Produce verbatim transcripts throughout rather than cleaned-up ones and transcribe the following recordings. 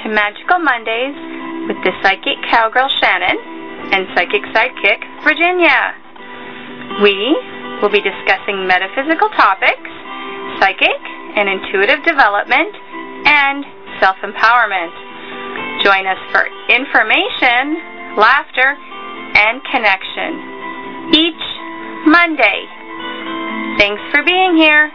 to Magical Mondays with the Psychic Cowgirl Shannon and Psychic Sidekick Virginia. We will be discussing metaphysical topics, psychic and intuitive development, and self-empowerment. Join us for information, laughter, and connection each Monday. Thanks for being here.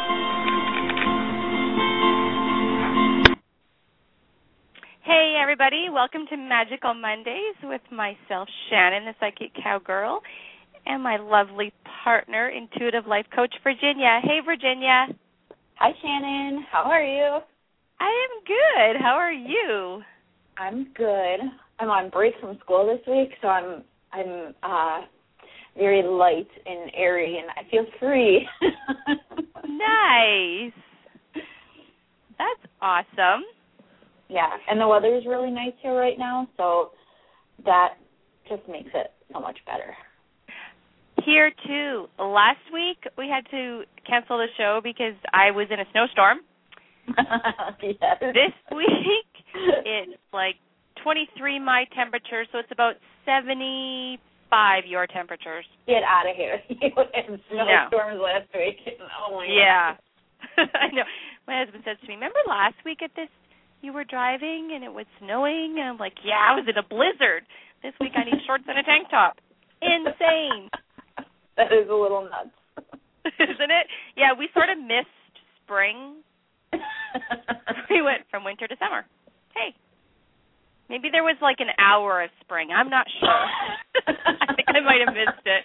Hey, everybody. Welcome to Magical Mondays with myself, Shannon, the Psychic Cowgirl, and my lovely partner, Intuitive Life Coach, Virginia. Hey, Virginia. Hi, Shannon. How are you? I am good. How are you? I'm good. I'm on break from school this week, so I'm I'm uh, very light and airy, and I feel free. Nice. That's awesome. Yeah, and the weather is really nice here right now, so that just makes it so much better. Here, too. Last week, we had to cancel the show because I was in a snowstorm. Yes. This week, it's like twenty-three my temperature, so it's about seventy-five your temperatures. Get out of here. You had snowstorms no. last week. Oh, my yeah. God. I know. My husband says to me, remember last week at this, you were driving and it was snowing? And I'm like, yeah, I was in a blizzard. This week I need shorts and a tank top. Insane. That is a little nuts. Isn't it? Yeah, we sort of missed spring. We went from winter to summer. Hey, maybe there was like an hour of spring. I'm not sure. I think I might have missed it.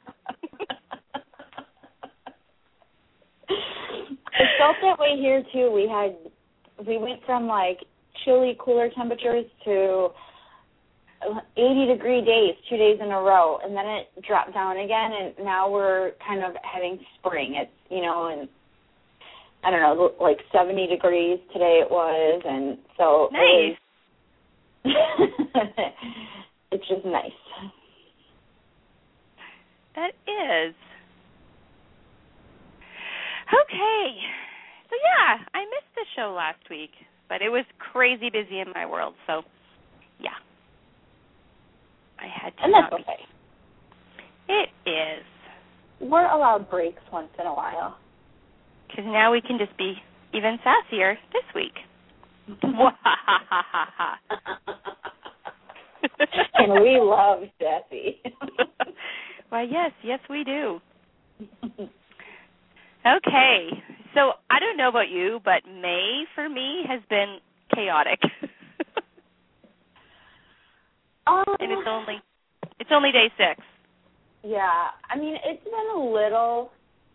It felt that way here, too. We had, we went from, like, chilly, cooler temperatures to eighty degree days, two days in a row, and then it dropped down again, and now we're kind of having spring. It's, you know, and I don't know, like seventy degrees today it was, and so nice. It was, it's just nice. That is. Okay. So, yeah, I missed the show last week, but it was crazy busy in my world, so, yeah. I had to. And that's okay. It is. We're allowed breaks once in a while. Because now we can just be even sassier this week. And we love sassy. Why, yes, yes we do. Okay, so I don't know about you, but May for me has been chaotic. um, and it's only it's only day six. Yeah, I mean it's been a little.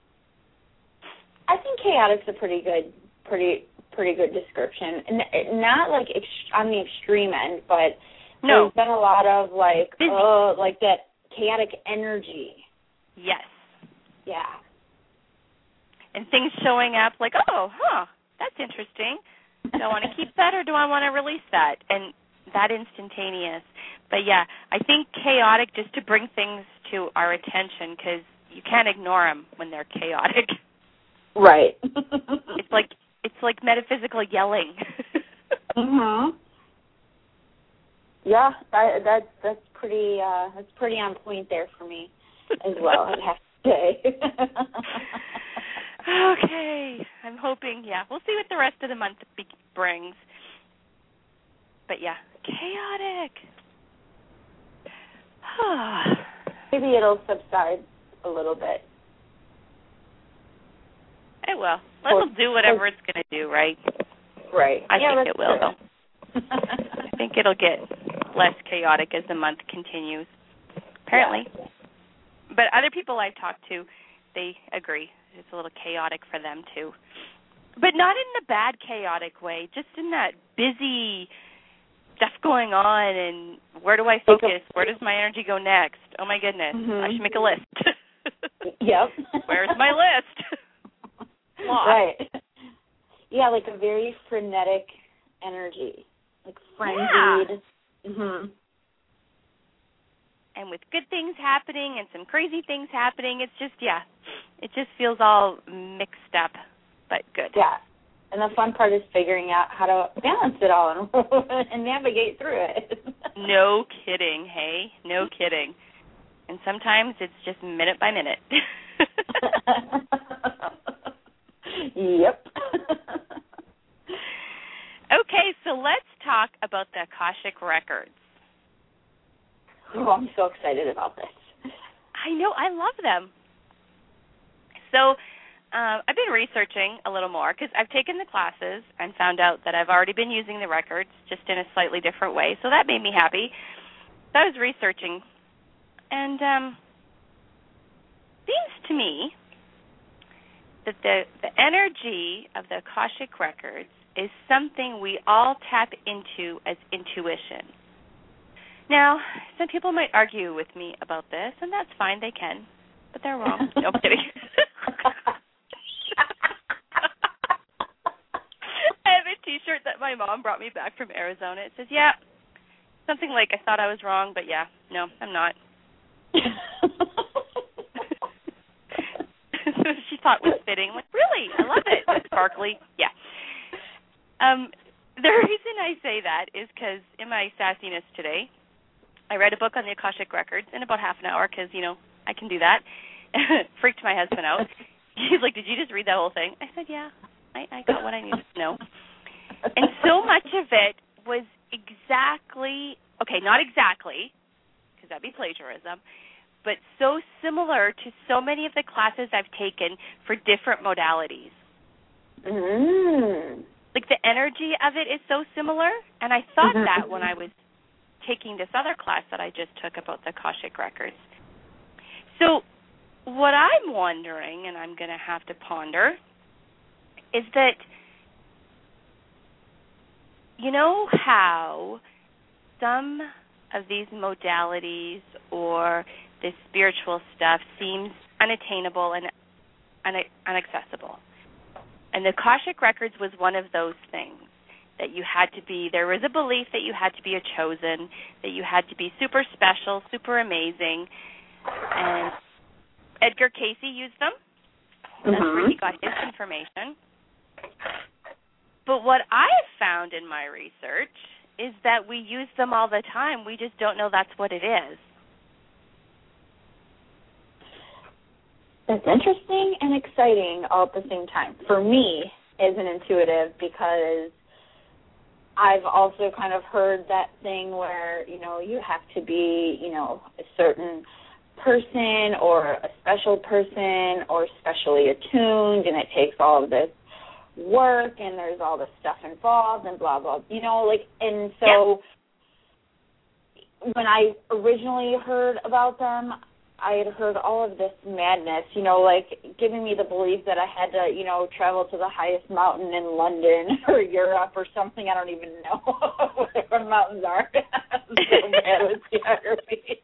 I think chaotic's a pretty good, pretty pretty good description, and not like ex- on the extreme end, but no. There's been a lot of like Busy. oh, like that chaotic energy. Yes. Yeah. And things showing up like, oh, huh, that's interesting. Do I want to keep that or do I want to release that? And that instantaneous. But, yeah, I think chaotic just to bring things to our attention because you can't ignore them when they're chaotic. Right. It's like it's like metaphysical yelling. Mhm. Yeah, that, that that's pretty uh, that's pretty on point there for me as well. I'd have to say. Okay, I'm hoping, yeah, we'll see what the rest of the month be- brings. But, yeah, chaotic. Maybe it'll subside a little bit. It will. It'll do whatever it's going to do, right? Right. I yeah, think it will, true. though. I think it'll get less chaotic as the month continues, apparently. Yeah. But other people I've talked to, they agree. It's a little chaotic for them, too. But not in the bad chaotic way, just in that busy stuff going on and where do I focus? Where does my energy go next? Oh, my goodness. Mm-hmm. I should make a list. Yep. Where's my list? Right. Yeah, like a very frenetic energy, like frenzied. Yeah. Mm-hmm. And with good things happening and some crazy things happening, it's just, yeah, it just feels all mixed up, but good. Yeah. And the fun part is figuring out how to balance it all and, and navigate through it. No kidding, hey? No kidding. And sometimes it's just minute by minute. Yep. Okay, so let's talk about the Akashic Records. Oh, I'm so excited about this. I know, I love them. So uh, I've been researching a little more because I've taken the classes and found out that I've already been using the records just in a slightly different way. So that made me happy. So I was researching, and um, it seems to me that the, the energy of the Akashic Records is something we all tap into as intuition. Now, some people might argue with me about this, and that's fine, they can, but they're wrong. No, I'm kidding. I have a T-shirt that my mom brought me back from Arizona. It says, yeah, something like, I thought I was wrong, but yeah, no, I'm not. She thought it was fitting. I'm like, really? I love it. It's sparkly. Yeah. Um, the reason I say that is because in my sassiness today, I read a book on the Akashic Records in about half an hour because, you know, I can do that. Freaked my husband out. He's like, did you just read that whole thing? I said, yeah, I, I got what I needed to know. And so much of it was exactly, okay, not exactly, because that'd be plagiarism, but so similar to so many of the classes I've taken for different modalities. Mm. Like the energy of it is so similar, and I thought mm-hmm. that when I was taking this other class that I just took about the Akashic Records. So what I'm wondering, and I'm going to have to ponder, is that, you know how some of these modalities or this spiritual stuff seems unattainable and un- inaccessible. And the Akashic Records was one of those things that you had to be, there was a belief that you had to be a chosen, that you had to be super special, super amazing. And Edgar Cayce used them. That's mm-hmm. where he got his information. But what I have found in my research is that we use them all the time. We just don't know that's what it is. That's interesting and exciting all at the same time. For me, as an intuitive, because I've also kind of heard that thing where, you know, you have to be, you know, a certain person or a special person or specially attuned, and it takes all of this work and there's all this stuff involved and blah, blah, you know, like, and so yeah. When I originally heard about them, I had heard all of this madness, you know, like giving me the belief that I had to, you know, travel to the highest mountain in London or Europe or something. I don't even know what mountains are. I'm so bad with geography.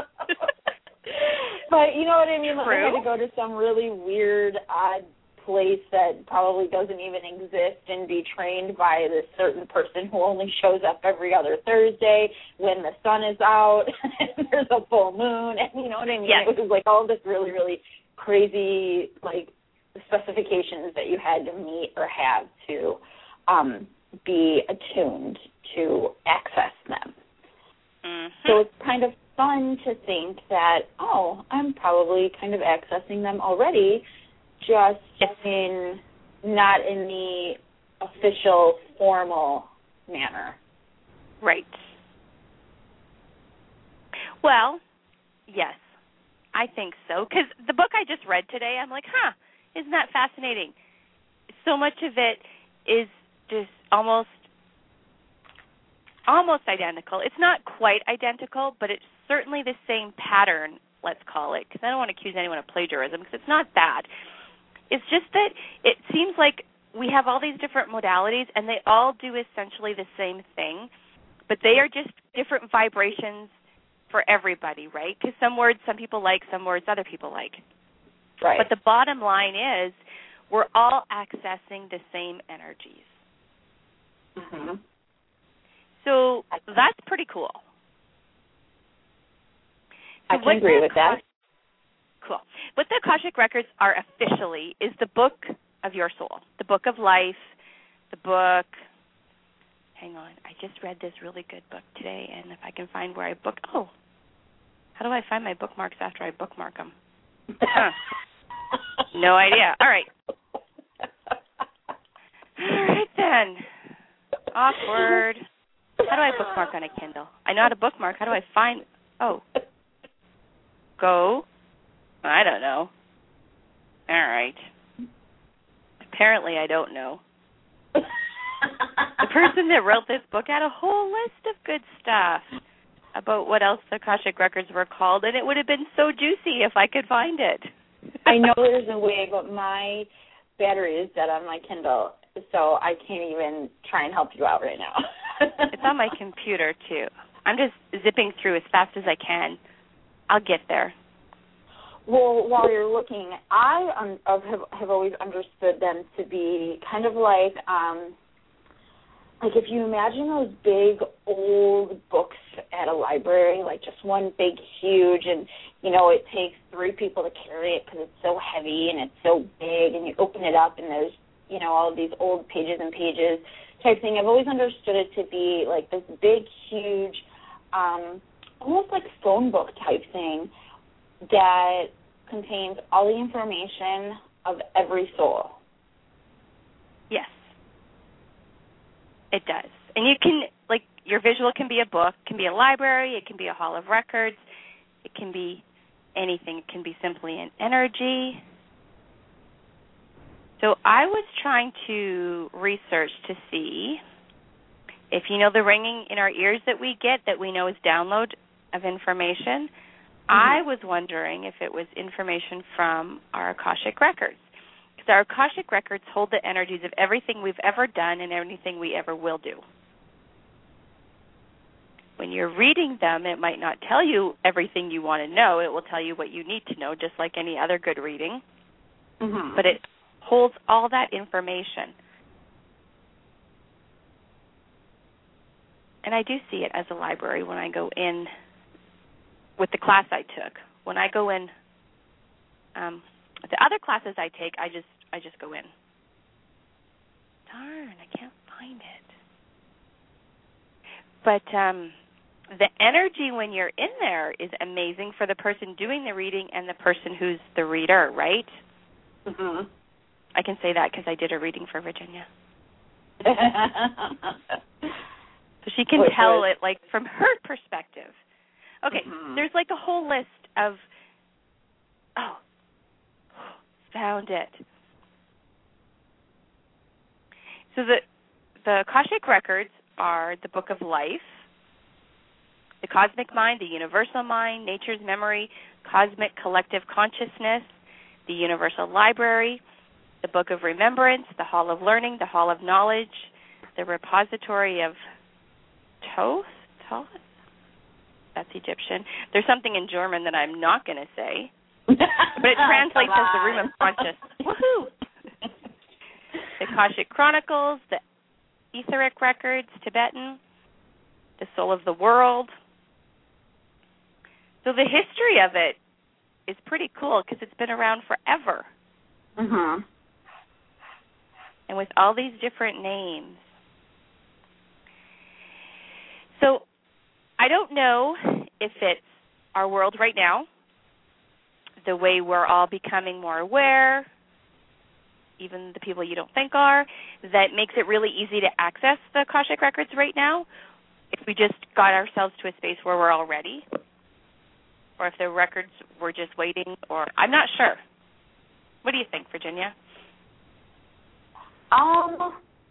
But you know what I mean? Like I had to go to some really weird, odd place that probably doesn't even exist and be trained by this certain person who only shows up every other Thursday when the sun is out and there's a full moon, and you know what I mean? Yes. It was like all this really, really crazy like specifications that you had to meet or have to um, be attuned to access them. Mm-hmm. So it's kind of fun to think that, oh, I'm probably kind of accessing them already, just in not in the official, formal manner. Right. Well, yes, I think so. Because the book I just read today, I'm like, huh, isn't that fascinating? So much of it is just almost, almost identical. It's not quite identical, but it's certainly the same pattern, let's call it, because I don't want to accuse anyone of plagiarism, because it's not that. It's just that it seems like we have all these different modalities, and they all do essentially the same thing, but they are just different vibrations for everybody, right? Because some words some people like, some words other people like. Right. But the bottom line is we're all accessing the same energies. Mm-hmm. So that's pretty cool. So I can agree with that. Cool. What the Akashic Records are officially is the book of your soul, the book of life, the book. Hang on. I just read this really good book today, and if I can find where I book, oh, how do I find my bookmarks after I bookmark them? Huh. No idea. All right. All right, then. Awkward. How do I bookmark on a Kindle? I know how to bookmark. How do I find? Oh. Go. I don't know. All right. Apparently I don't know. The person that wrote this book had a whole list of good stuff about what else the Akashic Records were called, and it would have been so juicy if I could find it. I know there's a way, but my battery is dead on my Kindle, so I can't even try and help you out right now. It's on my computer, too. I'm just zipping through as fast as I can. I'll get there. Well, while you're looking, I um, have, have always understood them to be kind of like, um, like if you imagine those big old books at a library, like just one big, huge, and, you know, it takes three people to carry it because it's so heavy and it's so big, and you open it up and there's, you know, all of these old pages and pages type thing. I've always understood it to be like this big, huge, um, almost like phone book type thing that contains all the information of every soul. Yes, it does. And you can, like, your visual can be a book, can be a library, it can be a hall of records, it can be anything. It can be simply an energy. So I was trying to research to see if, you know, the ringing in our ears that we get that we know is download of information. Mm-hmm. I was wondering if it was information from our Akashic Records, because our Akashic Records hold the energies of everything we've ever done and everything we ever will do. When you're reading them, it might not tell you everything you want to know. It will tell you what you need to know, just like any other good reading. Mm-hmm. But it holds all that information. And I do see it as a library when I go in with the class I took. When I go in, um, the other classes I take, I just I just go in. Darn, I can't find it. But um, the energy when you're in there is amazing for the person doing the reading and the person who's the reader, right? Mm-hmm. I can say that because I did a reading for Virginia. So she can Wait, tell it, like, from her perspective. Okay, mm-hmm. There's like a whole list of, oh, found it. So the the Akashic Records are the Book of Life, the Cosmic Mind, the Universal Mind, Nature's Memory, Cosmic Collective Consciousness, the Universal Library, the Book of Remembrance, the Hall of Learning, the Hall of Knowledge, the Repository of Thoth? Thoth? That's Egyptian. There's something in German that I'm not going to say, but it translates as the Room of Consciousness. Woohoo! The Akashic Chronicles, the Etheric Records, Tibetan, the Soul of the World. So the history of it is pretty cool because it's been around forever. Mm-hmm. And with all these different names. So I don't know if it's our world right now, the way we're all becoming more aware, even the people you don't think are, that makes it really easy to access the Akashic Records right now, if we just got ourselves to a space where we're all ready, or if the records were just waiting, or I'm not sure. What do you think, Virginia? Um,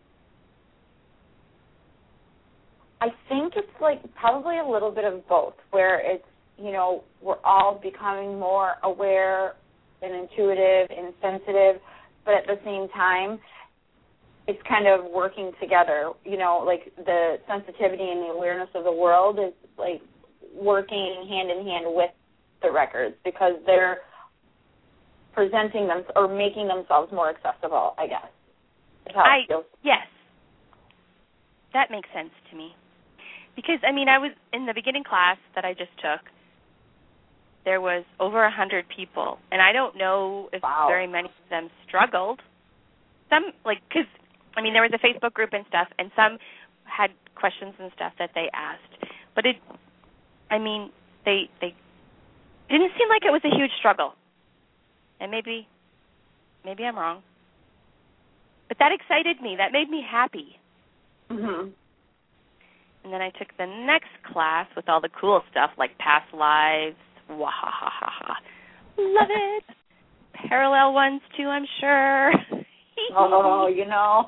I think it's like probably a little bit of both, where it's, you know, we're all becoming more aware and intuitive and sensitive, but at the same time, it's kind of working together. You know, like the sensitivity and the awareness of the world is like working hand in hand with the records because they're presenting them or making themselves more accessible, I guess. I, yes. That makes sense to me. Because, I mean, I was in the beginning class that I just took, there was over a hundred people, and I don't know if wow. very many of them struggled. Some, like, because I mean, there was a Facebook group and stuff, and some had questions and stuff that they asked. But it, I mean, they they didn't seem like it was a huge struggle. And maybe, maybe I'm wrong. But that excited me. That made me happy. Mm-hmm. And then I took the next class with all the cool stuff like past lives. Wahahaha. Love it. Parallel ones too, I'm sure. Oh, you know.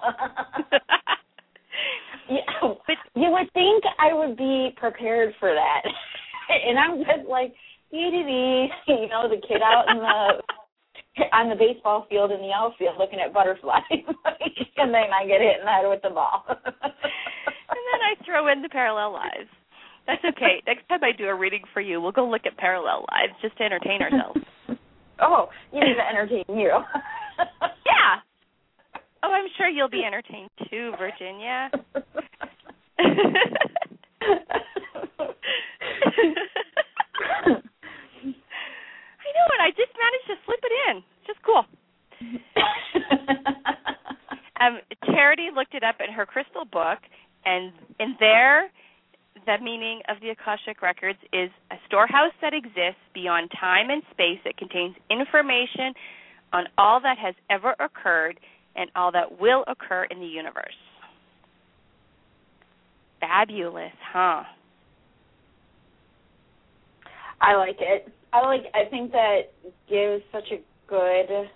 Yeah, but you would think I would be prepared for that. And I'm just like, dee dee dee, you know, the kid out in the on the baseball field in the outfield looking at butterflies. And then I get hit in the head with the ball. And then I throw in the parallel lives. That's okay. Next time I do a reading for you, we'll go look at parallel lives just to entertain ourselves. Oh, you need to entertain you. Yeah. Oh, I'm sure you'll be entertained too, Virginia. I know it. I just managed to slip it in. Just cool. um, Charity looked it up in her crystal book, and in there, the meaning of the Akashic Records is a storehouse that exists beyond time and space. It contains information on all that has ever occurred and all that will occur in the universe. Fabulous, huh? I like it. I like. I think that gives such a good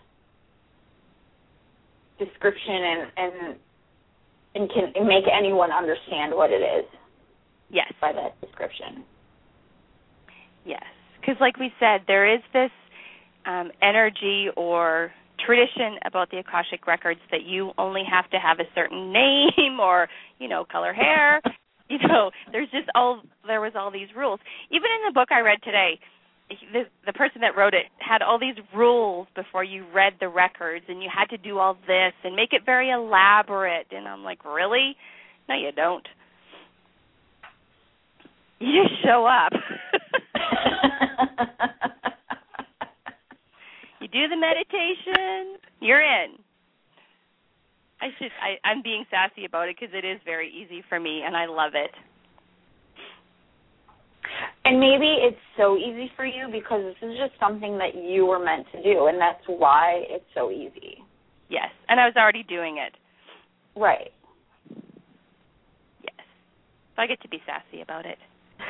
description and and and can make anyone understand what it is. Yes. By that description. Yes, because like we said, there is this um, energy or tradition about the Akashic Records that you only have to have a certain name or, you know, color hair. You know, there's just all, there was all these rules. Even in the book I read today, the, the person that wrote it had all these rules before you read the records, and you had to do all this and make it very elaborate. And I'm like, really? No, you don't. You just show up. You do the meditation, you're in. I should. I, I'm being sassy about it because it is very easy for me, and I love it. And maybe it's so easy for you because this is just something that you were meant to do, and that's why it's so easy. Yes, and I was already doing it. Right. Yes. So I get to be sassy about it.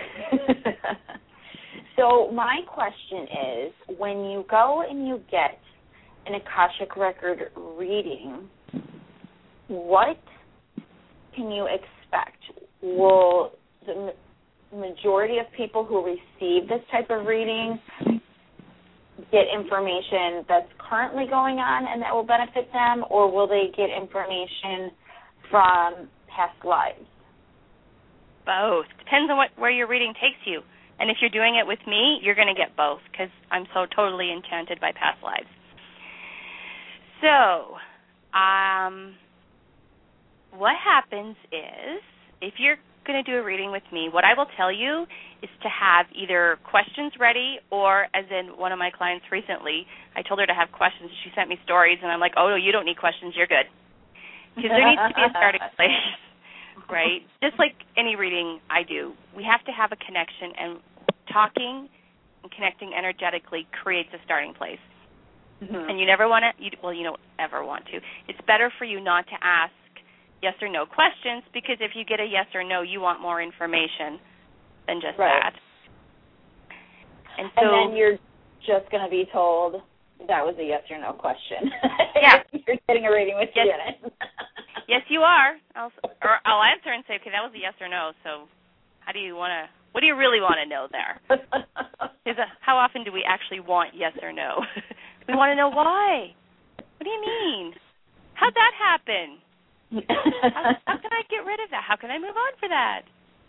So my question is, when you go and you get an Akashic Record reading, what can you expect? Will the majority of people who receive this type of reading get information that's currently going on and that will benefit them, or will they get information from past lives? Both. Depends on what where your reading takes you. And if you're doing it with me, you're going to get both because I'm so totally enchanted by past lives. So, um, what happens is, if you're going to do a reading with me, what I will tell you is to have either questions ready or, as in one of my clients recently, I told her to have questions. She sent me stories, and I'm like, oh, no, you don't need questions. You're good. Because there needs to be a starting place, right? Just like any reading I do, we have to have a connection, and talking and connecting energetically creates a starting place. Mm-hmm. And you never want to, you, well, you don't ever want to. It's better for you not to ask yes or no questions, because if you get a yes or no, you want more information than just right. that. And so, and then you're just going to be told that was a yes or no question. Yeah. You're getting a reading with yes. you in it. Yes, you are. I'll, or I'll answer and say, okay, that was a yes or no, so how do you want to, what do you really want to know there? Is a, how often do we actually want yes or no? We want to know why. What do you mean? How'd that happen? how, how can I get rid of that? How can I move on for that?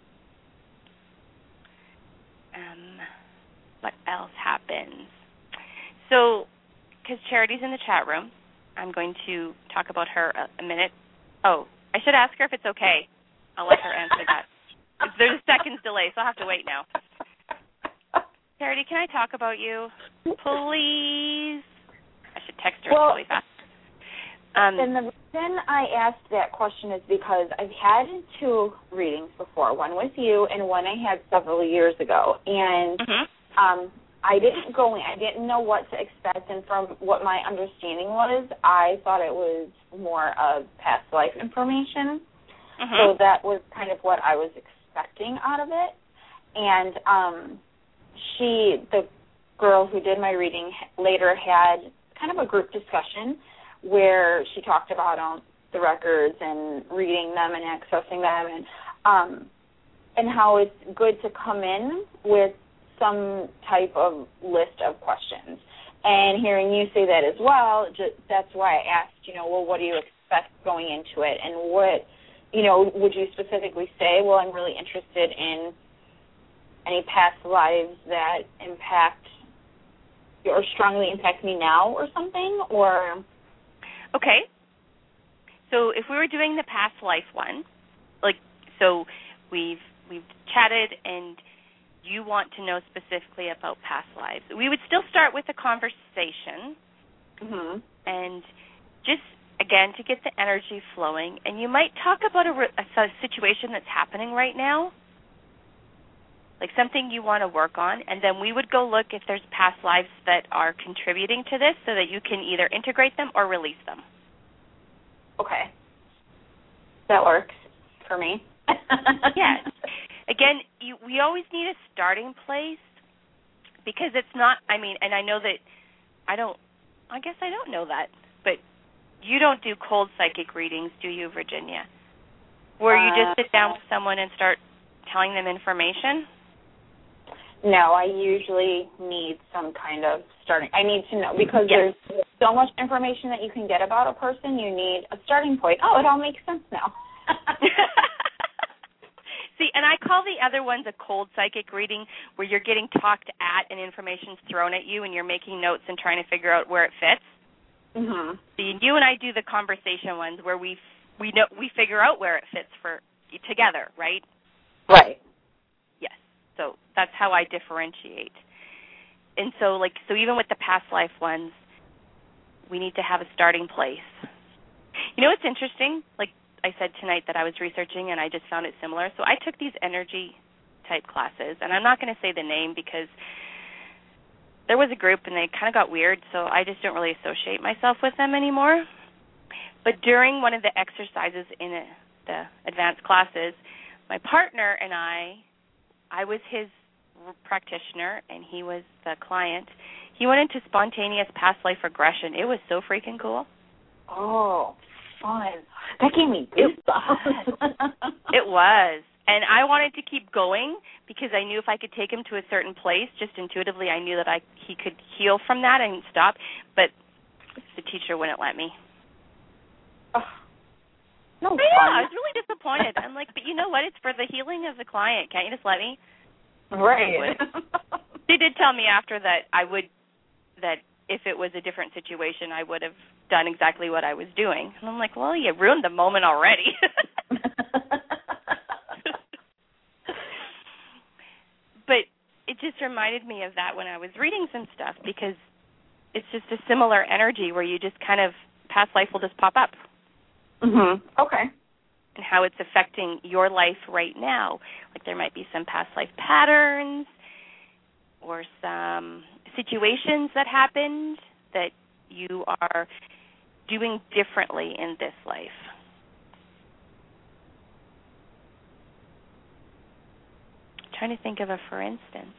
Um, what else happens? So, because Charity's in the chat room, I'm going to talk about her a, a minute. Oh, I should ask her if it's okay. I'll let her answer that. There's a second's delay, so I'll have to wait now. Charity, can I talk about you? Please. I should text her well, really fast. Um, and the reason I asked that question is because I've had two readings before, one with you and one I had several years ago. And mm-hmm. um, I didn't go in, I didn't know what to expect, and from what my understanding was, I thought it was more of past life information. Mm-hmm. So that was kind of what I was expecting out of it. And um, she, the girl who did my reading, later had kind of a group discussion where she talked about um, the records and reading them and accessing them, and um, and how it's good to come in with some type of list of questions. And hearing you say that as well, just, that's why I asked, you know, well, what do you expect going into it? And what, you know, would you specifically say, well, I'm really interested in any past lives that impact or strongly impact me now or something? Or okay. So if we were doing the past life one, like, so we've we've chatted and you want to know specifically about past lives, we would still start with a conversation, mm-hmm. and just, again, to get the energy flowing, and you might talk about a, a situation that's happening right now, like something you want to work on, and then we would go look if there's past lives that are contributing to this so that you can either integrate them or release them. Okay. That works for me. Yes. Again, you, we always need a starting place, because it's not, I mean, and I know that, I don't, I guess I don't know that, but you don't do cold psychic readings, do you, Virginia? Where you just sit down with someone and start telling them information? No, I usually need some kind of starting. I need to know, because yes. there's so much information that you can get about a person, you need a starting point. Oh, it all makes sense now. See, and I call the other ones a cold psychic reading, where you're getting talked at and information's thrown at you and you're making notes and trying to figure out where it fits. Mm-hmm. See, you and I do the conversation ones where we we know we figure out where it fits for together, right? Right. Yes. So that's how I differentiate. And so, like, so even with the past life ones, we need to have a starting place. You know what's interesting? Like I said tonight that I was researching and I just found it similar. So I took these energy type classes, and I'm not going to say the name because there was a group and they kind of got weird, so I just don't really associate myself with them anymore. But during one of the exercises in a, the advanced classes, my partner and I, I was his practitioner and he was the client. He went into spontaneous past life regression. It was so freaking cool. Oh, fun. That gave me goosebumps. It was. And I wanted to keep going because I knew if I could take him to a certain place, just intuitively I knew that I he could heal from that and stop. But the teacher wouldn't let me. Oh, no fun. Yeah, I was really disappointed. I'm like, but you know what? It's for the healing of the client. Can't you just let me? Right. They did tell me after that I would, that if it was a different situation, I would have done exactly what I was doing. And I'm like, well, you ruined the moment already. But it just reminded me of that when I was reading some stuff, because it's just a similar energy where you just kind of, past life will just pop up. Mm-hmm. Okay. And how it's affecting your life right now. Like there might be some past life patterns or some situations that happened that you are doing differently in this life. I'm trying to think of a for instance.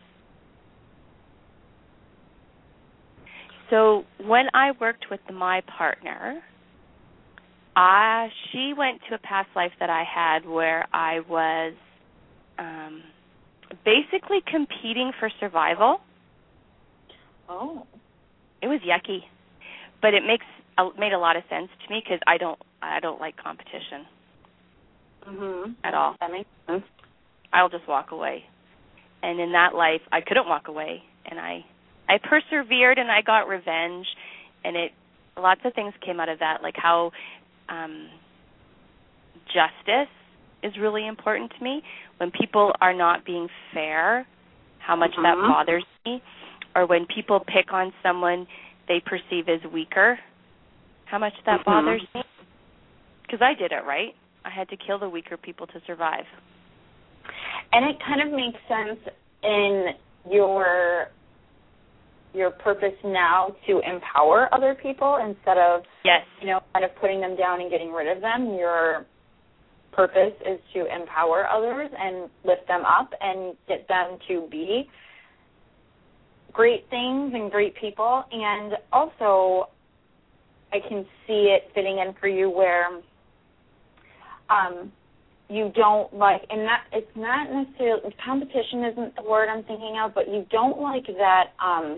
So when I worked with my partner, Uh, she went to a past life that I had where I was um, basically competing for survival. Oh. It was yucky, but it makes uh, made a lot of sense to me because I don't I don't like competition mm-hmm. at all. That makes sense. I'll just walk away. And in that life, I couldn't walk away, and I I persevered and I got revenge, and it lots of things came out of that, like how. Um, justice is really important to me. When people are not being fair, how much mm-hmm. that bothers me. Or when people pick on someone they perceive as weaker, how much that mm-hmm. bothers me. Because I did it, right? I had to kill the weaker people to survive. And it kind of makes sense in your your purpose now to empower other people instead of, yes. you know, kind of putting them down and getting rid of them. Your purpose is to empower others and lift them up and get them to be great things and great people. And also, I can see it fitting in for you where um, you don't like, and not, it's not necessarily, competition isn't the word I'm thinking of, but you don't like that, um,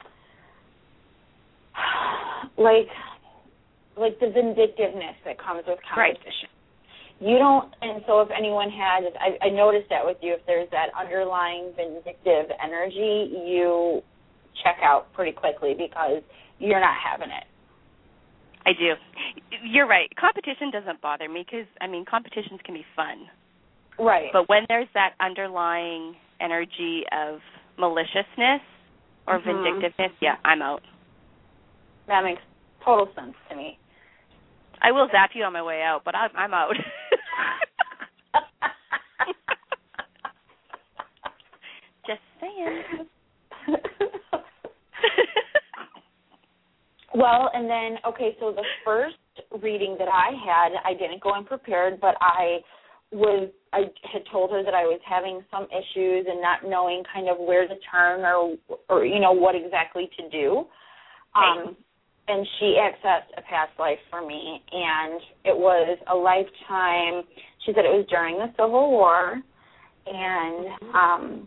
like, like the vindictiveness that comes with competition. Right. You don't, and so if anyone has, I, I noticed that with you, if there's that underlying vindictive energy, you check out pretty quickly because you're not having it. I do. You're right. Competition doesn't bother me because, I mean, competitions can be fun. Right. But when there's that underlying energy of maliciousness or mm-hmm. vindictiveness, yeah, I'm out. That makes total sense to me. I will zap you on my way out, but I'm, I'm out. Just saying. Well, and then, okay, so the first reading that I had, I didn't go in prepared, but I was, I had told her that I was having some issues and not knowing kind of where to turn or, or you know, what exactly to do. Um, and she accessed a past life for me, and it was a lifetime. She said it was during the Civil War, and um,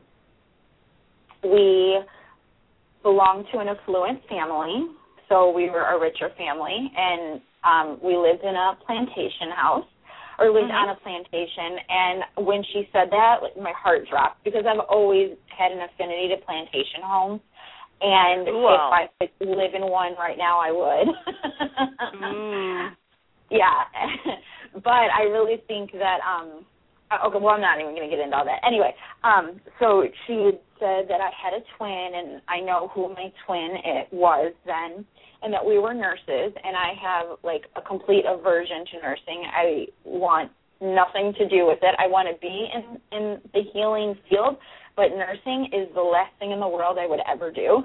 we belonged to an affluent family. So we were a richer family, and um, we lived in a plantation house, or lived mm-hmm. on a plantation. And when she said that, like, my heart dropped because I've always had an affinity to plantation homes. And cool. if I could live in one right now, I would. mm. Yeah, but I really think that. Um, Okay, well, I'm not even going to get into all that. Anyway, um, so she said that I had a twin, and I know who my twin it was then, and that we were nurses, and I have, like, a complete aversion to nursing. I want nothing to do with it. I want to be in, in the healing field, but nursing is the last thing in the world I would ever do.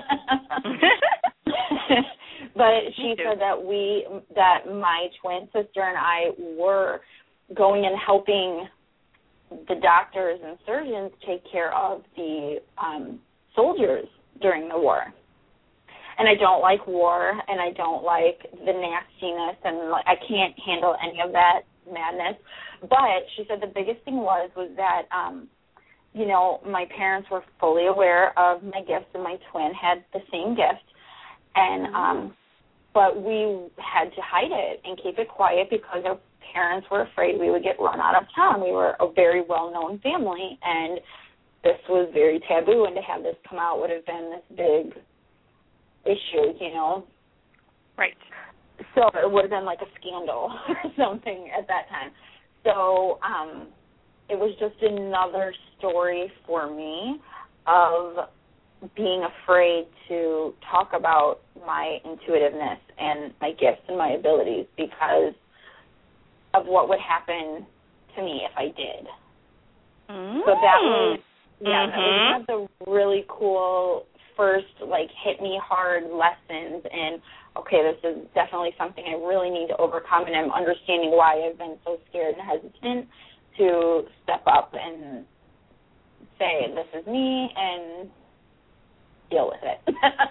But she said that we, that my twin sister and I were going and helping the doctors and surgeons take care of the um, soldiers during the war. And I don't like war, and I don't like the nastiness, and like, I can't handle any of that madness. But she said the biggest thing was was that, um, you know, my parents were fully aware of my gifts, and my twin had the same gift. And um, but we had to hide it and keep it quiet because our parents were afraid we would get run out of town. We were a very well-known family, and this was very taboo, and to have this come out would have been this big issue, you know. Right. So it would have been like a scandal or something at that time. So um, it was just another story for me of being afraid to talk about my intuitiveness and my gifts and my abilities because of what would happen to me if I did. Mm. So that was, yeah, mm-hmm. that was one of the really cool first, like, hit me hard lessons, and, okay, this is definitely something I really need to overcome, and I'm understanding why I've been so scared and hesitant to step up and say, this is me, and deal with it.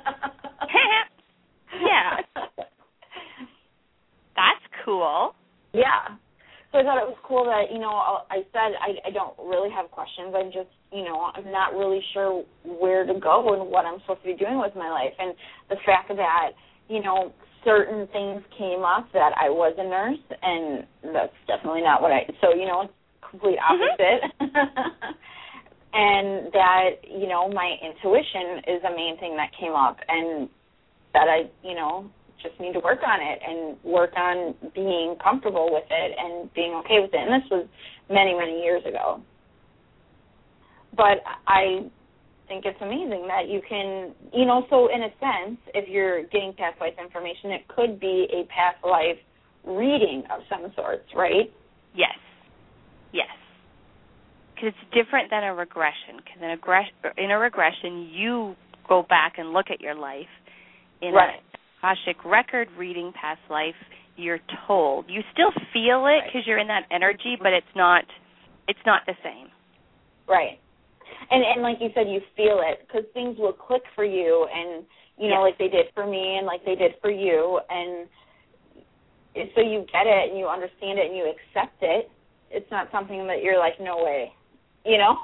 Yeah. That's cool. Yeah. So I thought it was cool that, you know, I said I, I don't really have questions. I'm just, you know, I'm not really sure where to go and what I'm supposed to be doing with my life. And the fact that, you know, certain things came up that I was a nurse, and that's definitely not what I, so, you know, it's complete opposite. Mm-hmm. And that, you know, my intuition is the main thing that came up, and that I, you know, just need to work on it and work on being comfortable with it and being okay with it. And this was many, many years ago. But I think it's amazing that you can, you know, so in a sense, if you're getting past life information, it could be a past life reading of some sorts, right? Yes. Yes. Because it's different than a regression. Because in, aggre- in a regression, you go back and look at your life. In right. a Akashic record reading past life, you're told. You still feel it because right. you're in that energy, but it's not. It's not the same. Right. And and like you said, you feel it because things will click for you, and you know, yes. like they did for me, and like they did for you, and so you get it and you understand it and you accept it. It's not something that you're like, no way, you know.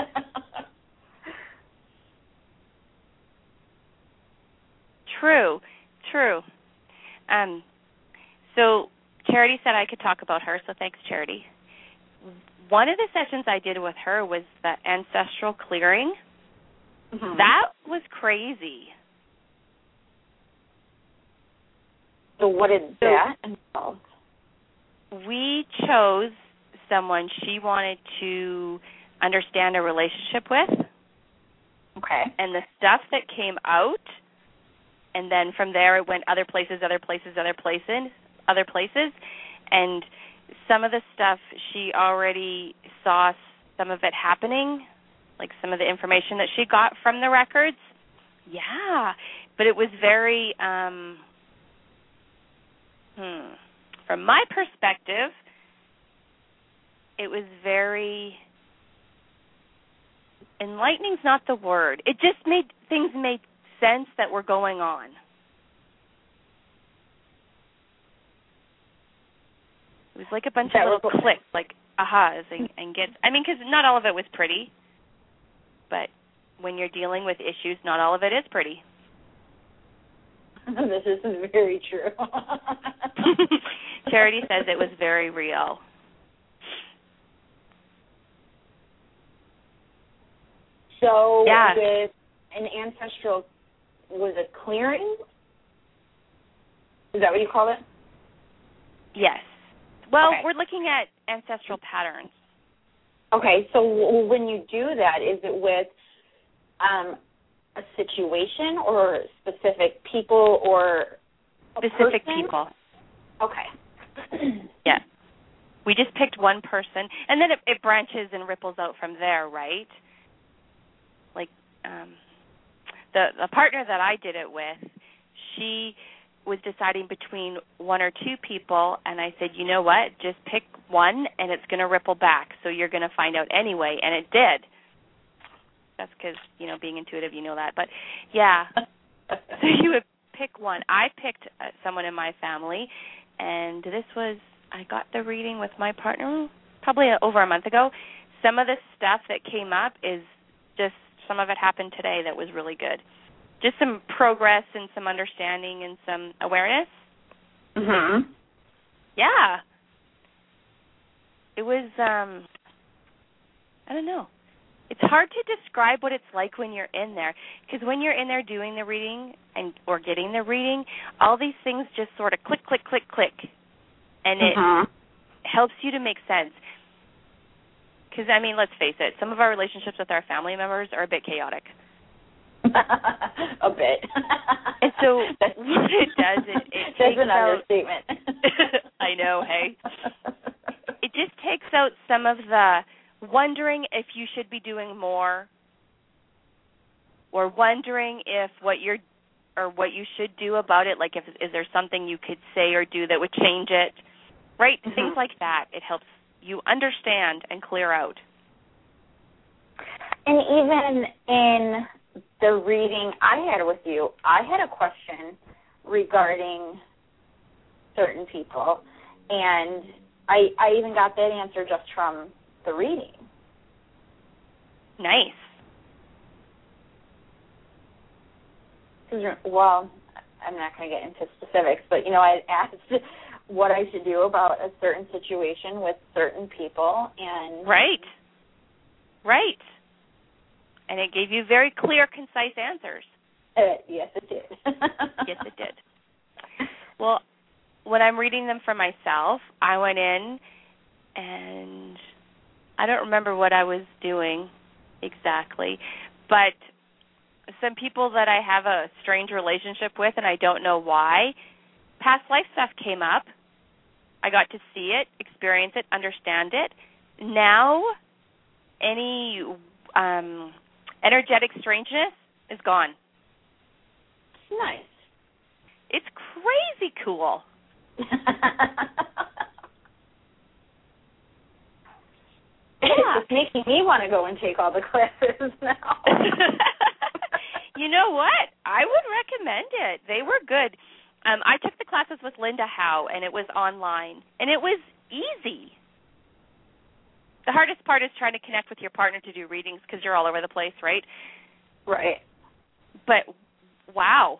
True, true. Um, so Charity said I could talk about her, so thanks, Charity. One of the sessions I did with her was the ancestral clearing. Mm-hmm. That was crazy. So what did so that involve? We chose someone she wanted to understand a relationship with. Okay. And the stuff that came out, and then from there it went other places, other places, other places, other places, and some of the stuff she already saw some of it happening, like some of the information that she got from the records. Yeah, but it was very, um, hmm, from my perspective, it was very, enlightening's not the word. It just made, things made sense that were going on. It was like a bunch that of little clicks, like ahas, and, and get. I mean, because not all of it was pretty, but when you're dealing with issues, not all of it is pretty. This is very true. Charity says it was very real. So yeah. with an ancestral, was it clearing? Is that what you call it? Yes. Well, okay. We're looking at ancestral patterns. Okay, so w- when you do that, is it with um, a situation or specific people or a specific person? people? Okay. Yeah. We just picked one person, and then it, it branches and ripples out from there, right? Like um, the the partner that I did it with, she was deciding between one or two people, and I said, you know what, just pick one, and it's going to ripple back, so you're going to find out anyway, and it did. That's because, you know, being intuitive, you know that. But, yeah, so you would pick one. I picked uh, someone in my family, and this was, I got the reading with my partner probably over a month ago. Some of the stuff that came up is just, some of it happened today that was really good. Just some progress and some understanding and some awareness. Mhm. Yeah. It was, um, I don't know. It's hard to describe what it's like when you're in there, because when you're in there doing the reading and or getting the reading, all these things just sort of click, click, click, click, and it uh-huh. helps you to make sense. Because, I mean, let's face it, some of our relationships with our family members are a bit chaotic. A bit. And so what it does, it, it That's takes an out, understatement. I know, hey. It just takes out some of the wondering if you should be doing more, or wondering if what you're, or what you should do about it, like if is there something you could say or do that would change it, right? Mm-hmm. Things like that. It helps you understand and clear out. And even in the reading I had with you, I had a question regarding certain people, and I I even got that answer just from the reading. Nice. Well, I'm not going to get into specifics, but, you know, I asked what I should do about a certain situation with certain people, and... Right. Right. And it gave you very clear, concise answers. Uh, yes, it did. Yes, it did. Well, when I'm reading them for myself, I went in and I don't remember what I was doing exactly, but some people that I have a strange relationship with and I don't know why, past life stuff came up. I got to see it, experience it, understand it. Now, any um, energetic strangeness is gone. Nice. It's crazy cool. Yeah, it's making me want to go and take all the classes now. You know what? I would recommend it. They were good. Um, I took the classes with Linda Howe, and it was online, and it was easy. The hardest part is trying to connect with your partner to do readings because you're all over the place, right? Right. But, wow.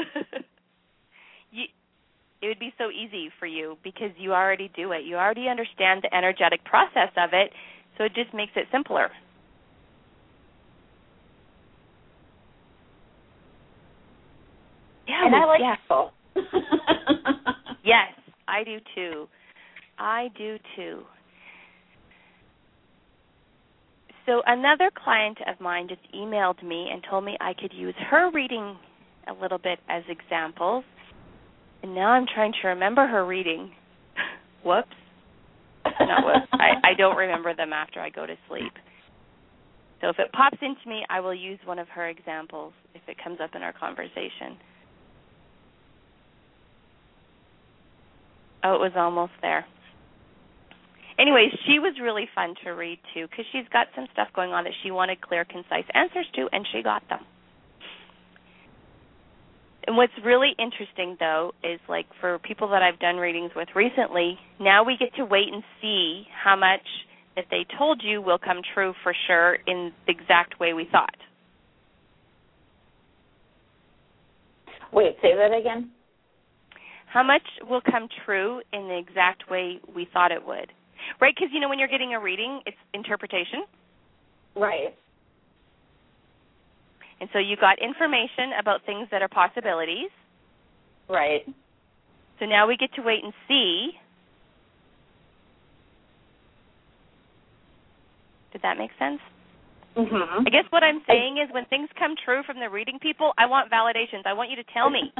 you, it would be so easy for you because you already do it. You already understand the energetic process of it, so it just makes it simpler. Yeah, and I like yeah. people. Yes, I do too. I do too. So another client of mine just emailed me and told me I could use her reading a little bit as examples. And now I'm trying to remember her reading. Whoops. Not whoops. I, I don't remember them after I go to sleep. So if it pops into me, I will use one of her examples if it comes up in our conversation. Oh, it was almost there. Anyways, she was really fun to read, too, because she's got some stuff going on that she wanted clear, concise answers to, and she got them. And what's really interesting, though, is, like, for people that I've done readings with recently, now we get to wait and see how much that they told you will come true for sure in the exact way we thought. Wait, say that again? How much will come true in the exact way we thought it would? Right, because, you know, when you're getting a reading, it's interpretation. Right. And so you got information about things that are possibilities. Right. So now we get to wait and see. Did that make sense? Mm-hmm. I guess what I'm saying is when things come true from the reading people, I want validations. I want you to tell me.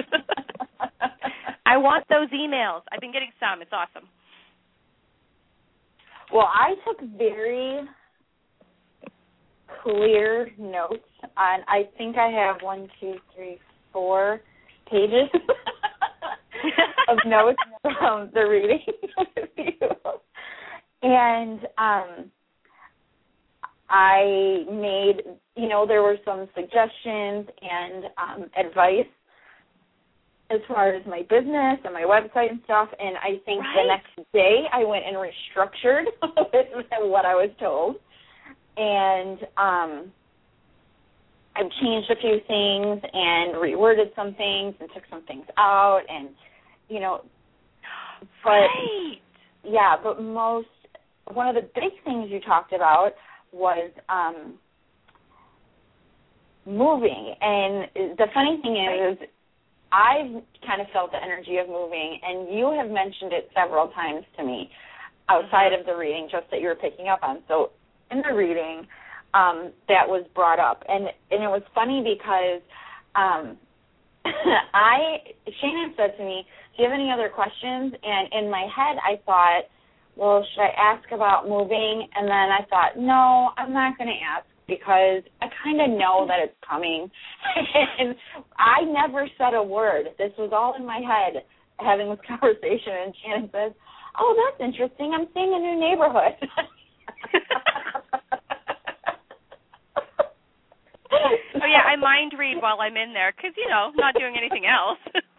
I want those emails. I've been getting some. It's awesome. Well, I took very clear notes on, I think I have one, two, three, four pages of notes from the reading with you. And um, I made, you know, there were some suggestions and um, advice as far as my business and my website and stuff, and I think right. the next day I went and restructured what I was told, and um, I've changed a few things and reworded some things and took some things out, and, you know, but, right. yeah, but most, one of the big things you talked about was um, moving, and the funny thing is, is I've kind of felt the energy of moving, and you have mentioned it several times to me outside of the reading, just that you were picking up on. So in the reading, um, that was brought up, and and it was funny because um, I Shannon said to me, "Do you have any other questions?" And in my head, I thought, "Well, should I ask about moving?" And then I thought, "No, I'm not going to ask, because I kind of know that it's coming." And I never said a word. This was all in my head, having this conversation, and Shannon says, "Oh, that's interesting. I'm seeing a new neighborhood." Oh, yeah, I mind read while I'm in there because, you know, not doing anything else.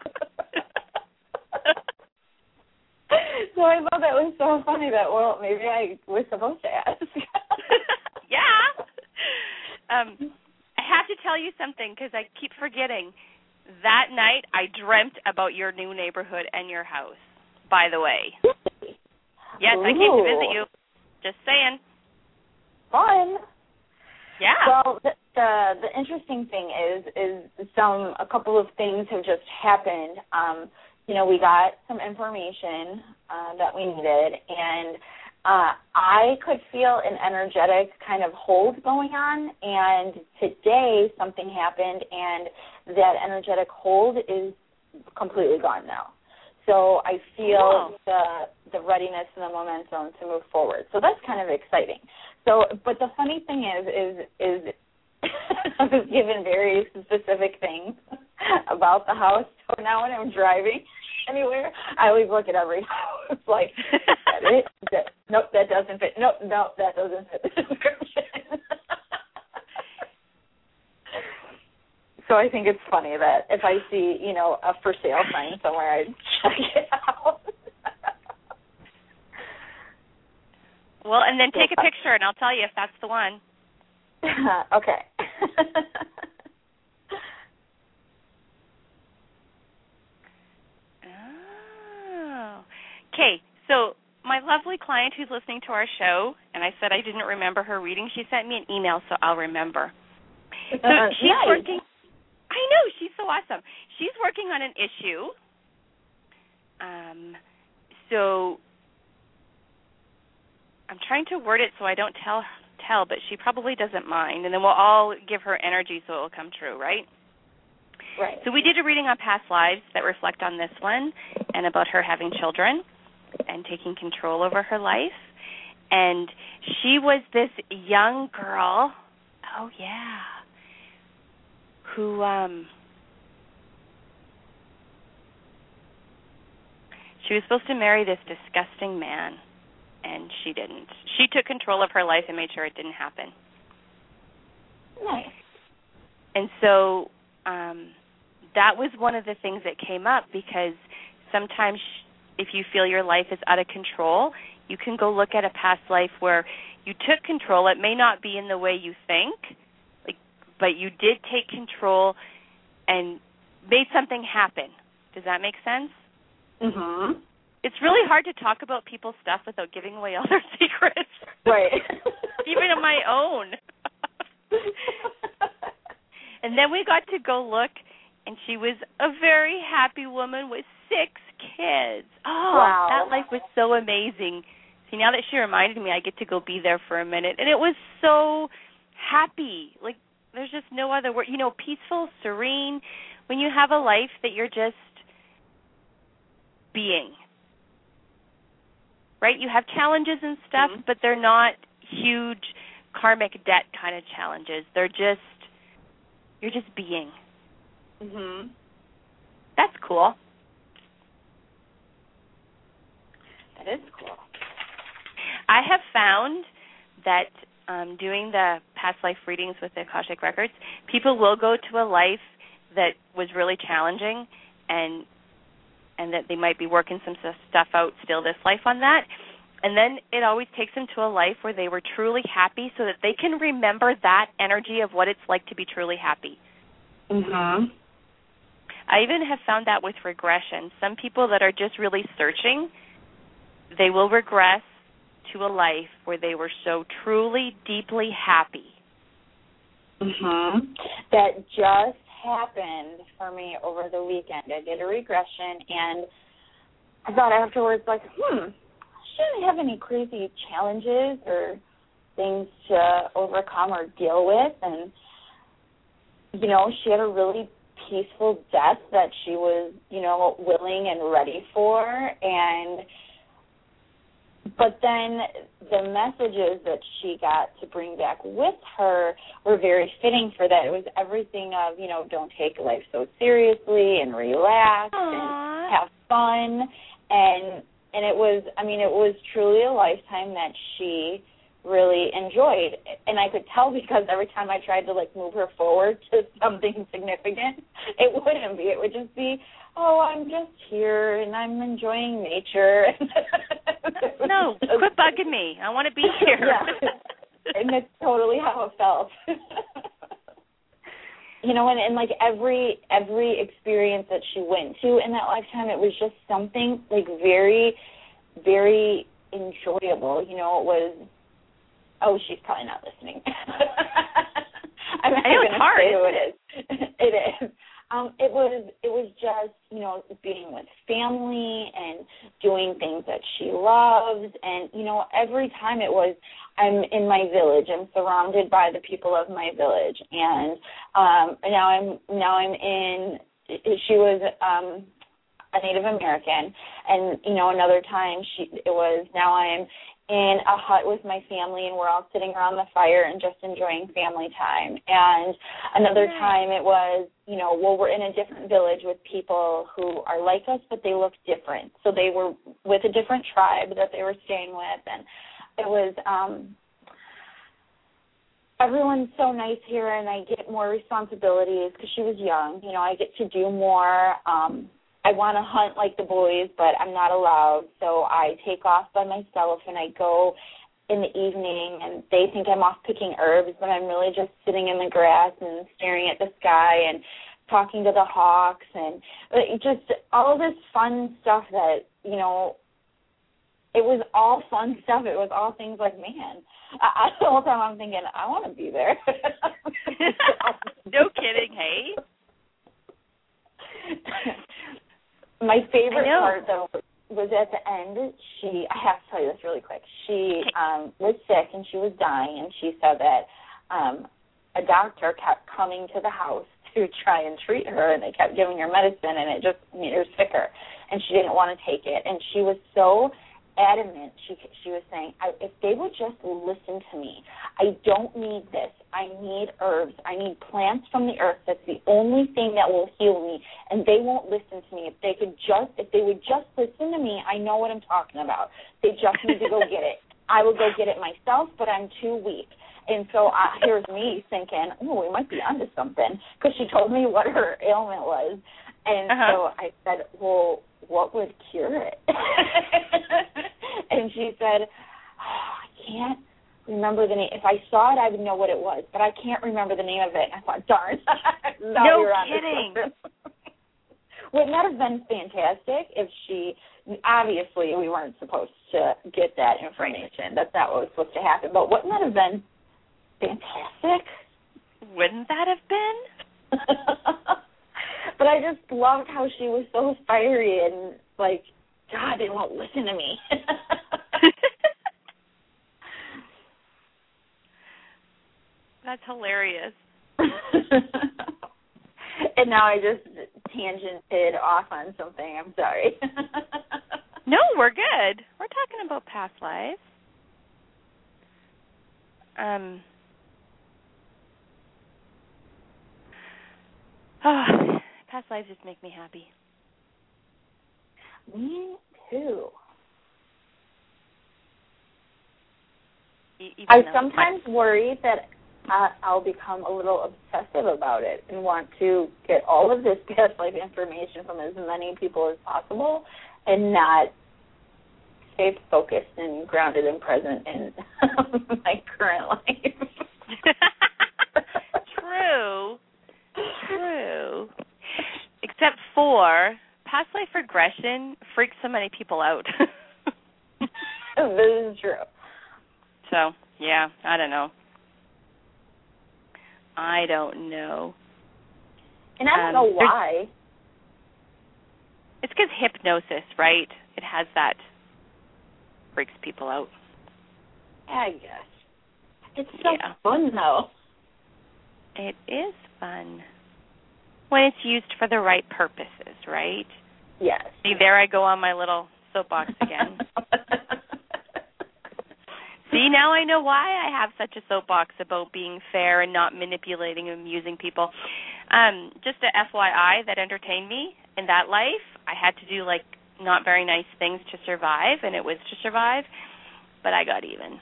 So I thought that was so funny that, well, maybe I was supposed to ask. Yeah. Um, I have to tell you something because I keep forgetting. That night, I dreamt about your new neighborhood and your house, by the way. Yes, I came to visit you. Just saying. Fun. Yeah. Well, the, the the interesting thing is is some a couple of things have just happened. Um, you know, we got some information uh, that we needed, and uh, I could feel an energetic kind of hold going on, and today something happened, and that energetic hold is completely gone now. So I feel oh. the the readiness and the momentum to move forward. So that's kind of exciting. So, but the funny thing is, is, is I was given very specific things about the house. So now when I'm driving anywhere, I always look at every house like, is that it? Is that, nope, that doesn't fit. Nope, nope, that doesn't fit the description. So I think it's funny that if I see, you know, a for sale sign somewhere, I check it out. Well, and then take a picture, and I'll tell you if that's the one. Okay. Oh. Okay, so my lovely client who's listening to our show, and I said I didn't remember her reading, she sent me an email, so I'll remember. So uh, she's nice. working. I know, she's so awesome. She's working on an issue. Um, so I'm trying to word it so I don't tell tell, but she probably doesn't mind. And then we'll all give her energy so it will come true, right? Right. So we did a reading on past lives that reflect on this one and about her having children and taking control over her life. And she was this young girl. Oh, yeah. Who um, she was supposed to marry this disgusting man, and she didn't. She took control of her life and made sure it didn't happen. Nice. And so um, that was one of the things that came up, because sometimes if you feel your life is out of control, you can go look at a past life where you took control. It may not be in the way you think, but you did take control and made something happen. Does that make sense? Mm-hmm. It's really hard to talk about people's stuff without giving away all their secrets. Right. Even in my own. And then we got to go look, and she was a very happy woman with six kids. Oh, wow. That life was so amazing. See, now that she reminded me, I get to go be there for a minute. And it was so happy. Like, there's just no other word. You know, peaceful, serene. When you have a life that you're just being. Right? You have challenges and stuff, mm-hmm. but they're not huge karmic debt kind of challenges. They're just, you're just being. Mhm. That's cool. That is cool. I have found that um, doing the past life readings with the Akashic Records, people will go to a life that was really challenging, and and that they might be working some stuff out still this life on that. And then it always takes them to a life where they were truly happy, so that they can remember that energy of what it's like to be truly happy. Mhm. I even have found that with regression. Some people that are just really searching, they will regress to a life where they were so truly, deeply happy. Mhm. That just happened for me over the weekend. I did a regression, and I thought afterwards, like, hmm, she didn't have any crazy challenges or things to overcome or deal with, and, you know, she had a really peaceful death that she was, you know, willing and ready for, and but then the messages that she got to bring back with her were very fitting for that. It was everything of, you know, don't take life so seriously and relax Aww. and have fun. And and it was, I mean, it was truly a lifetime that she really enjoyed. And I could tell because every time I tried to, like, move her forward to something significant, it wouldn't be. It would just be, oh, I'm just here and I'm enjoying nature. No, quit bugging me. I want to be here. Yeah. And that's totally how it felt. You know, and, and like every every experience that she went to in that lifetime, it was just something like very, very enjoyable. You know, it was, oh, she's probably not listening. I'm not I know it's hard. Say who it is. It is. Um, it was it was just, you know, being with family and doing things that she loves. And, you know, every time it was, I'm in my village. I'm surrounded by the people of my village. And um, now I'm now I'm in, she was um, a Native American. And, you know, another time she it was, now I'm in a hut with my family, and we're all sitting around the fire and just enjoying family time. And another time it was, you know, well, we're in a different village with people who are like us, but they look different. So they were with a different tribe that they were staying with, and it was, um, everyone's so nice here, and I get more responsibilities because she was young. You know, I get to do more. Um, I want to hunt like the boys, but I'm not allowed, so I take off by myself, and I go in the evening, and they think I'm off picking herbs, but I'm really just sitting in the grass and staring at the sky and talking to the hawks, and just all of this fun stuff that, you know, it was all fun stuff. It was all things like, man, I, the whole time I'm thinking, I want to be there. No kidding, hey? My favorite part, though, was at the end. She, I have to tell you this really quick. She um, was sick, and she was dying, and she said that um, a doctor kept coming to the house to try and treat her, and they kept giving her medicine, and it just made her sicker, and she didn't want to take it. And she was so adamant. She she was saying, I, if they would just listen to me, I don't need this. I need herbs. I need plants from the earth. That's the only thing that will heal me, and they won't listen to me. If they could just, if they would just listen to me, I know what I'm talking about. They just need to go get it. I would go get it myself, but I'm too weak. And so uh, here's me thinking, oh, we might be onto something, because she told me what her ailment was. And uh-huh. so I said, well, what would cure it? And she said, oh, I can't remember the name. If I saw it, I would know what it was, but I can't remember the name of it. And I thought, darn. No we kidding. Wouldn't that have been fantastic if she, obviously we weren't supposed to get that information. That's not what was supposed to happen, but wouldn't that have been fantastic? Wouldn't that have been? But I just loved how she was so fiery and, like, God, they won't listen to me. That's hilarious. And now I just tangented off on something. I'm sorry. No, we're good. We're talking about past lives. Um. Oh, past lives just make me happy. Me too. Even I sometimes my- worry that uh, I'll become a little obsessive about it and want to get all of this past life information from as many people as possible and not stay focused and grounded and present in my current life. True. True. Except for past life regression freaks so many people out. This is true. So, yeah, I don't know. I don't know. And I don't um, know why. It's because hypnosis, right? It has that, freaks people out. I guess. It's so yeah. fun, though. It is fun. When it's used for the right purposes, right? Yes. See, there I go on my little soapbox again. See, now I know why I have such a soapbox about being fair and not manipulating and amusing people. Um, just a F Y I that entertained me in that life, I had to do, like, not very nice things to survive, and it was to survive, but I got even.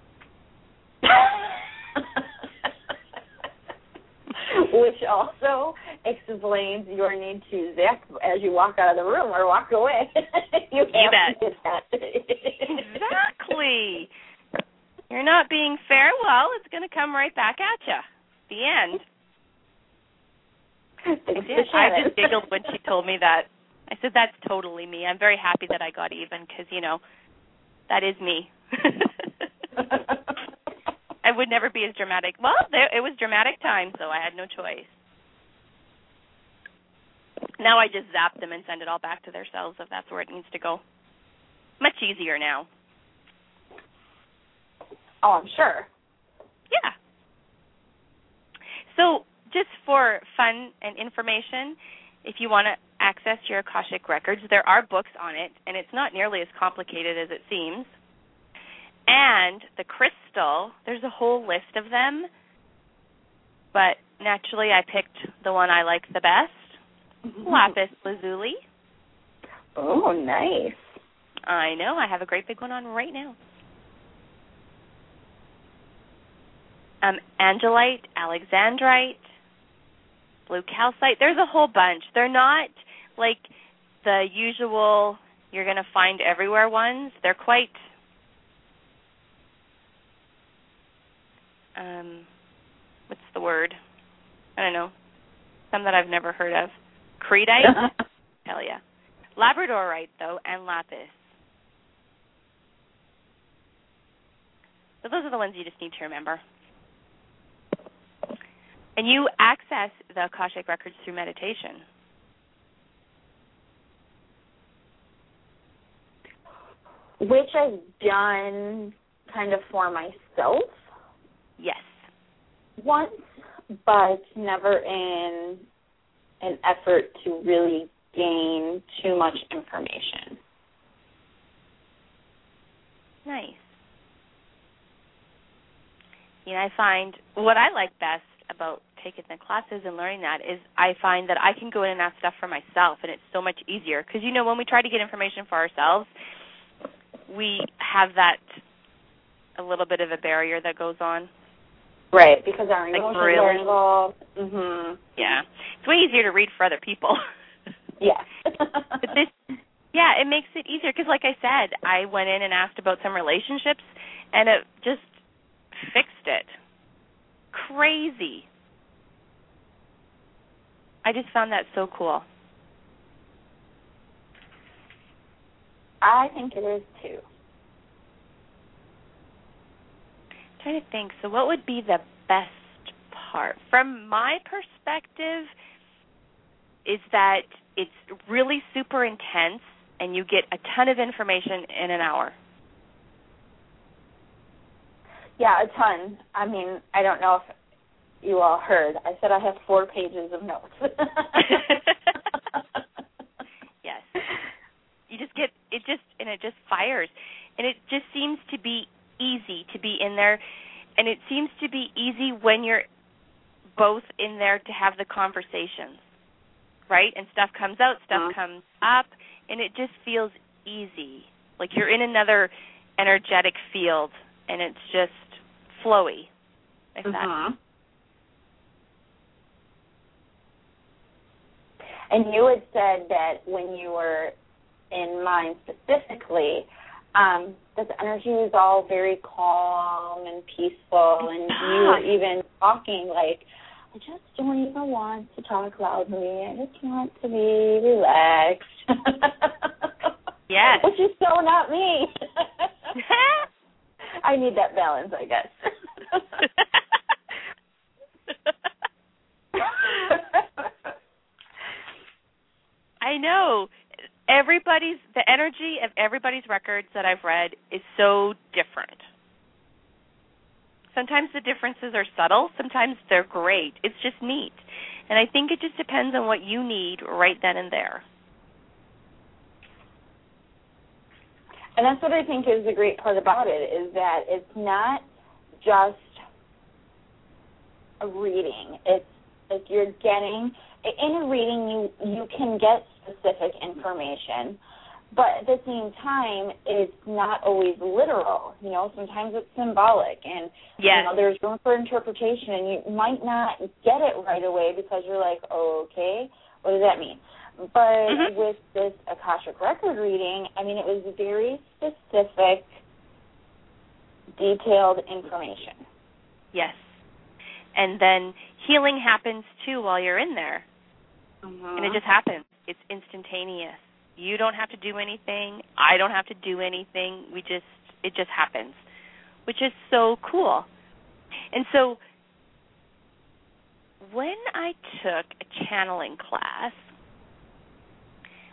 Which also explains your need to zap as you walk out of the room or walk away. you you have bet. to get that. Exactly. You're not being fair, well, it's going to come right back at you. The end. I, did. I just giggled when she told me that. I said, that's totally me. I'm very happy that I got even because, you know, that is me. I would never be as dramatic. Well, there, it was dramatic time, so I had no choice. Now I just zap them and send it all back to their cells if that's where it needs to go. Much easier now. Oh, I'm sure. Yeah. So just for fun and information, if you want to access your Akashic Records, there are books on it, and it's not nearly as complicated as it seems. And the crystal, there's a whole list of them, but naturally I picked the one I like the best, mm-hmm. lapis lazuli. Oh, nice. I know. I have a great big one on right now. Um, angelite, alexandrite, blue calcite. There's a whole bunch. They're not like the usual you're going to find everywhere ones. They're quite, um, what's the word? I don't know. Some that I've never heard of. Creedite? Hell yeah. Labradorite, though, and lapis. So those are the ones you just need to remember. And you access the Akashic Records through meditation. Which I've done kind of for myself. Yes. Once, but never in an effort to really gain too much information. Nice. You know, I find what I like best about taking the classes and learning that is I find that I can go in and ask stuff for myself, and it's so much easier. Because, you know, when we try to get information for ourselves, we have that a little bit of a barrier that goes on. Right, because our like emotions really? are involved. Mm-hmm. Yeah. It's way easier to read for other people. Yeah. But this, yeah, it makes it easier because, like I said, I went in and asked about some relationships, and it just fixed it. Crazy. I just found that so cool. I think it is, too. I'm trying to think. So what would be the best part? From my perspective, is that it's really super intense, and you get a ton of information in an hour. Yeah, a ton. I mean, I don't know if you all heard. I said I have four pages of notes. Yes. You just get, it just, and it just fires. And it just seems to be easy to be in there. And it seems to be easy when you're both in there to have the conversations, right? And stuff comes out, stuff uh-huh. comes up, and it just feels easy. Like you're in another energetic field, and it's just flowy. Like uh-huh. that. And you had said that when you were in mine specifically, um, that the energy was all very calm and peaceful, and you were even talking like, I just don't even want to talk loudly. I just want to be relaxed. Yes. Which is so not me. I need that balance, I guess. I know. Everybody's, the energy of everybody's records that I've read is so different. Sometimes the differences are subtle. Sometimes they're great. It's just neat. And I think it just depends on what you need right then and there. And that's what I think is the great part about it, is that it's not just a reading. It's like you're getting, in a reading you, you can get specific information, but at the same time, it's not always literal. You know, sometimes it's symbolic, and yes. you know, there's room for interpretation, and you might not get it right away because you're like, oh, okay, what does that mean? But mm-hmm. with this Akashic Record reading, I mean, it was very specific, detailed information. Yes. And then healing happens, too, while you're in there. Mm-hmm. And it just happens. It's instantaneous. You don't have to do anything. I don't have to do anything. We just, it just happens, which is so cool. And so when I took a channeling class,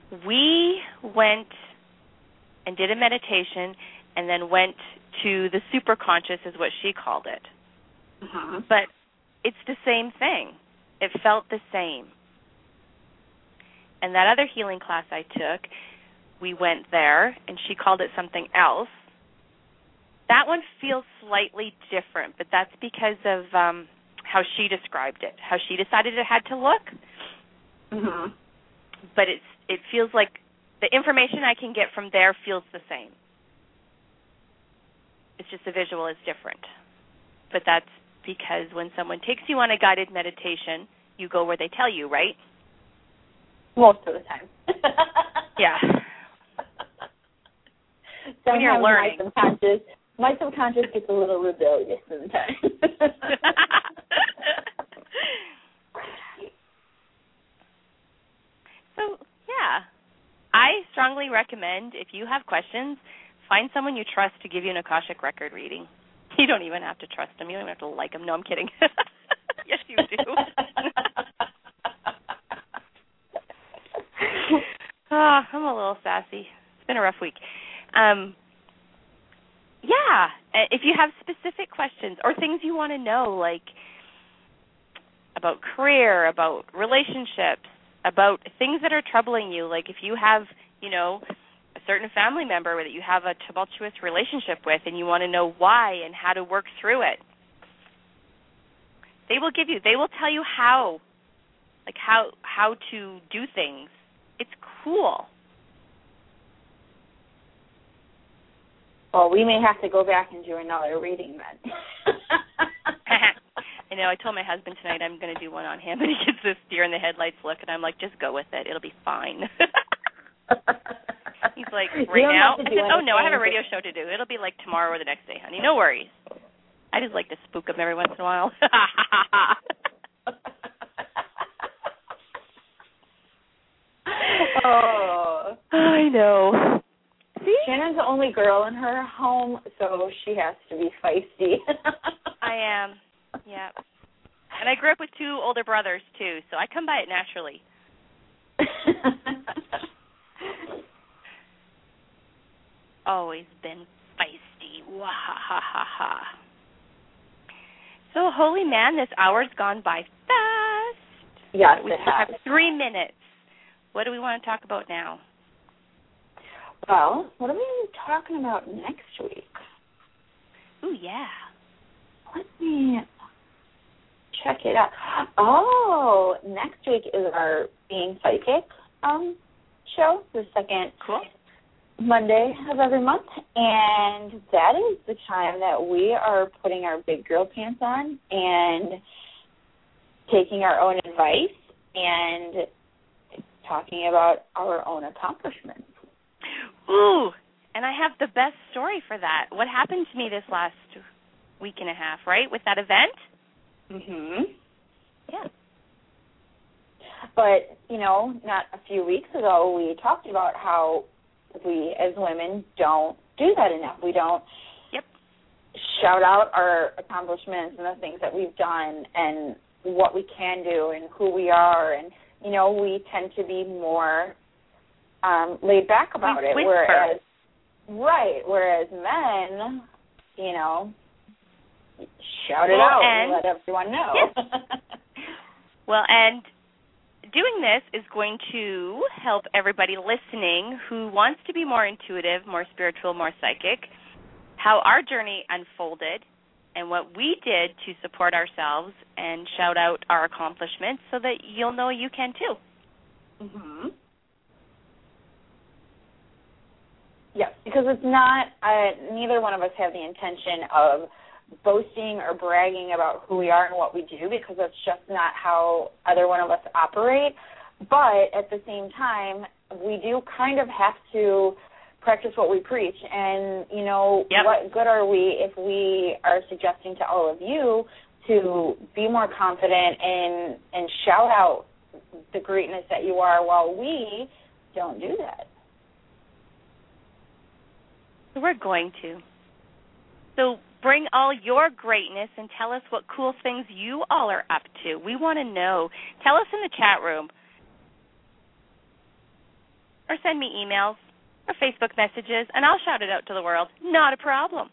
we went and did a meditation and then went to the superconscious is what she called it. Uh-huh. But it's the same thing. It felt the same. And that other healing class I took, we went there, and she called it something else. That one feels slightly different, but that's because of um, how she described it, how she decided it had to look. Mm-hmm. But it's it feels like the information I can get from there feels the same. It's just the visual is different. But that's because when someone takes you on a guided meditation, you go where they tell you, right? Most of the time. Yeah. Sometimes when you're learning. My subconscious, my subconscious gets a little rebellious sometimes. So, yeah. I strongly recommend, if you have questions, find someone you trust to give you an Akashic record reading. You don't even have to trust them. You don't even have to like them. No, I'm kidding. Yes, you do. Oh, I'm a little sassy. It's been a rough week. Um, yeah, if you have specific questions or things you want to know, like about career, about relationships, about things that are troubling you, like if you have, you know, a certain family member that you have a tumultuous relationship with and you want to know why and how to work through it, they will give you, they will tell you how, like how how to do things. It's cool. Well, we may have to go back and do another reading then. I know. I told my husband tonight I'm going to do one on him, and he gets this deer in the headlights look, and I'm like, just go with it. It'll be fine. He's like, right now? I said, oh, no, I have a radio show to do. It'll be like tomorrow or the next day, honey. No worries. I just like to spook him every once in a while. Oh. I know. See? Shannon's the only girl in her home, so she has to be feisty. I am. Yeah. And I grew up with two older brothers, too, so I come by it naturally. Always been feisty. Wah ha ha ha ha. So, holy man, this hour's gone by fast. Yes, we it have has. three minutes. What do we want to talk about now? Well, what are we talking about next week? Ooh, yeah. Let me check it out. Oh, next week is our Being Psychic um, show, the second cool. Monday of every month. And that is the time that we are putting our big girl pants on and taking our own advice and talking about our own accomplishments. Ooh, and I have the best story for that. What happened to me this last week and a half, right, with that event? Mm-hmm. Yeah. But, you know, not a few weeks ago, we talked about how we as women don't do that enough. We don't yep. shout out our accomplishments and the things that we've done and what we can do and who we are. And, you know, we tend to be more um, laid back about we it. Whisper. Whereas, right, whereas men, you know, shout it well, out and, and let everyone know. Yes. Well, and doing this is going to help everybody listening who wants to be more intuitive, more spiritual, more psychic, how our journey unfolded and what we did to support ourselves and shout out our accomplishments so that you'll know you can too. Mm-hmm. Yes, because it's not, uh, neither one of us have the intention of boasting or bragging about who we are and what we do, because that's just not how either one of us operate. But at the same time, we do kind of have to practice what we preach. And, you know, yep. what good are we if we are suggesting to all of you to be more confident and, and shout out the greatness that you are while we don't do that? We're going to. So bring all your greatness and tell us what cool things you all are up to. We want to know. Tell us in the chat room. or send me emails or Facebook messages, and I'll shout it out to the world. Not a problem.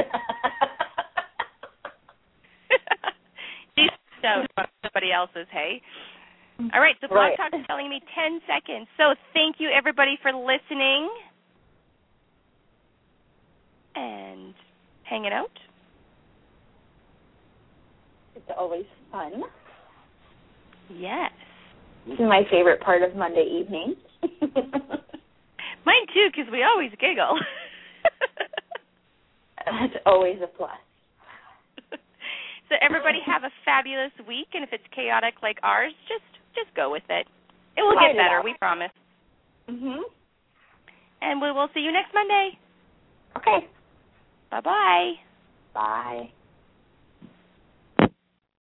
These shout out somebody else's, hey? All right, so Blog Right. Talk is telling me ten seconds. So thank you, everybody, for listening and hanging out. It's always fun. Yes. This is my favorite part of Monday evening. Mine too, because we always giggle. That's always a plus. So everybody have a fabulous week, and if it's chaotic like ours, just just go with it. It will Fight get it better, out. we promise. Mhm. And we will see you next Monday. Okay. Bye-bye. Bye.